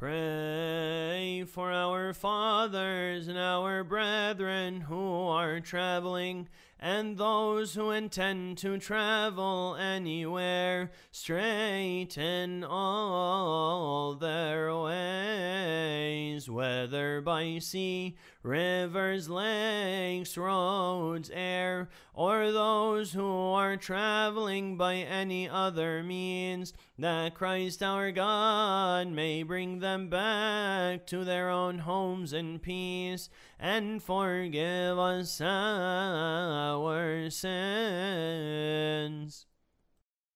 Pray for our fathers and our brethren who are traveling, and those who intend to travel anywhere. Straighten all their ways, whether by sea, rivers, lakes, roads, air, or those who are traveling by any other means, that Christ our God may bring them back to their own homes in peace, and forgive us our sins.